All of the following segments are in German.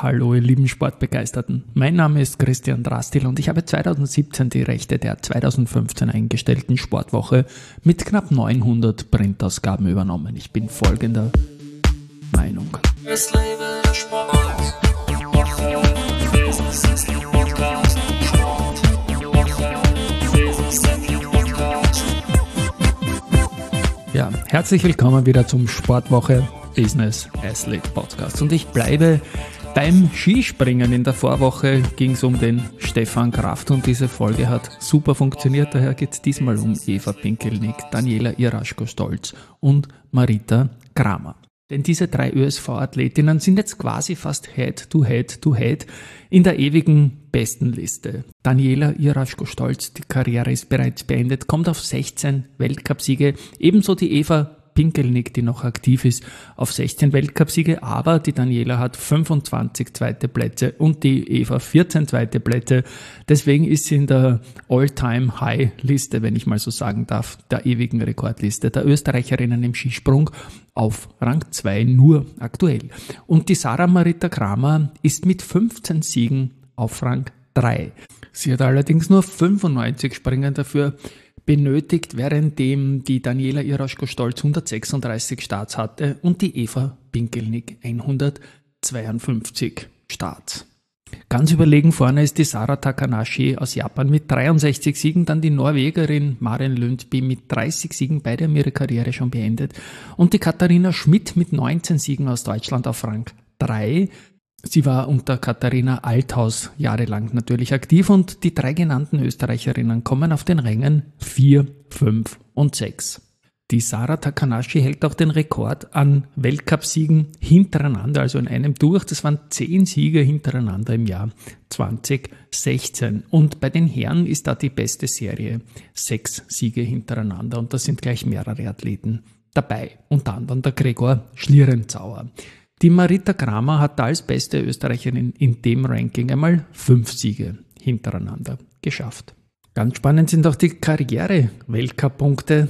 Hallo ihr lieben Sportbegeisterten, mein Name ist Christian Drastil und ich habe 2017 die Rechte der 2015 eingestellten Sportwoche mit knapp 900 Printausgaben übernommen. Ich bin folgender Meinung. Es lebe der Sport. Podcast. Ja, herzlich willkommen wieder zum Sportwoche Business Athlete Podcast und ich bleibe beim Skispringen. In der Vorwoche ging es um den Stefan Kraft und diese Folge hat super funktioniert. Daher geht es diesmal um Eva Pinkelnick, Daniela Iraschko-Stolz und Marita Kramer. Denn diese drei ÖSV-Athletinnen sind jetzt quasi fast Head-to-Head in der ewigen Bestenliste. Daniela Iraschko-Stolz, die Karriere ist bereits beendet, kommt auf 16 Weltcupsiege. Ebenso die Eva Pinkelnick, die noch aktiv ist, auf 16 Weltcupsiege, aber die Daniela hat 25 zweite Plätze und die Eva 14 zweite Plätze. Deswegen ist sie in der All-Time-High-Liste, wenn ich mal so sagen darf, der ewigen Rekordliste der Österreicherinnen im Skisprung auf Rang 2 nur aktuell. Und die Sarah Marita Kramer ist mit 15 Siegen auf Rang 3. Sie hat allerdings nur 95 Springen dafür benötigt, währenddem die Daniela Iraschko-Stolz 136 Starts hatte und die Eva Pinkelnick 152 Starts. Ganz überlegen vorne ist die Sara Takanashi aus Japan mit 63 Siegen, dann die Norwegerin Maren Lundby mit 30 Siegen, beide haben ihre Karriere schon beendet, und die Katharina Schmidt mit 19 Siegen aus Deutschland auf Rang 3. Sie war unter Katharina Althaus jahrelang natürlich aktiv und die drei genannten Österreicherinnen kommen auf den Rängen 4, 5 und 6. Die Sara Takanashi hält auch den Rekord an Weltcupsiegen hintereinander, also in einem durch. Das waren 10 Siege hintereinander im Jahr 2016. Und bei den Herren ist da die beste Serie 6 Siege hintereinander und da sind gleich mehrere Athleten dabei, unter anderem der Gregor Schlierenzauer. Die Marita Kramer hat da als beste Österreicherin in dem Ranking einmal 5 Siege hintereinander geschafft. Ganz spannend sind auch die Karriere-Weltcup-Punkte.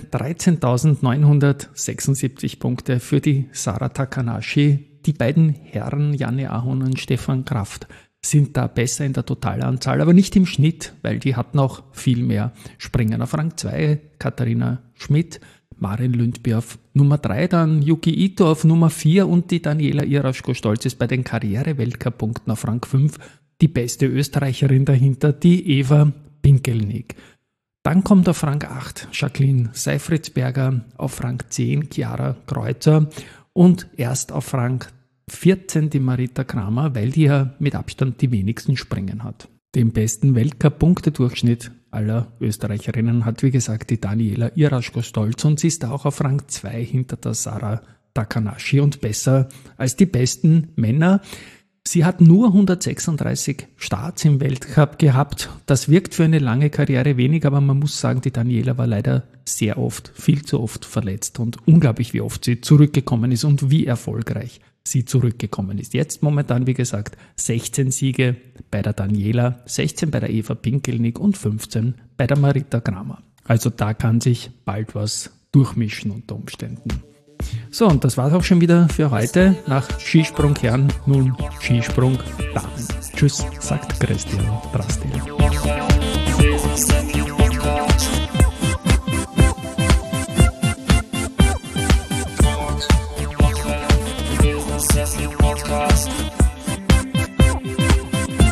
13.976 Punkte für die Sara Takanashi. Die beiden Herren, Janne Ahon und Stefan Kraft, sind da besser in der Totalanzahl, aber nicht im Schnitt, weil die hatten auch viel mehr Springen. Auf Rang 2 Katharina Schmidt, Maren Lundby auf Nummer 3, dann Yuki Ito auf Nummer 4 und die Daniela Iraschko-Stolz ist bei den Karriere-Weltcup-Punkten auf Rang 5 die beste Österreicherin dahinter, die Eva Pinkelnick. Dann kommt auf Rang 8 Jacqueline Seifritzberger, auf Rang 10 Chiara Kreuzer und erst auf Rang 14 die Marita Kramer, weil die ja mit Abstand die wenigsten Springen hat. Den besten Weltcup-Punktedurchschnitt aller Österreicherinnen hat, wie gesagt, die Daniela Iraschko-Stolz und sie ist auch auf Rang 2 hinter der Sara Takanashi und besser als die besten Männer. Sie hat nur 136 Starts im Weltcup gehabt. Das wirkt für eine lange Karriere wenig, aber man muss sagen, die Daniela war leider sehr oft, viel zu oft verletzt und unglaublich, wie oft sie zurückgekommen ist und wie erfolgreich sie zurückgekommen ist. Jetzt momentan, wie gesagt, 16 Siege bei der Daniela, 16 bei der Eva Pinkelnick und 15 bei der Marita Kramer. Also da kann sich bald was durchmischen unter Umständen. So, und das war's auch schon wieder für heute. Nach Skisprung Herren, nun Skisprung Damen. Tschüss, sagt Christian Drastil.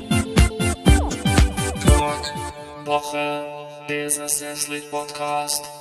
Woche, Business Athlete Podcast.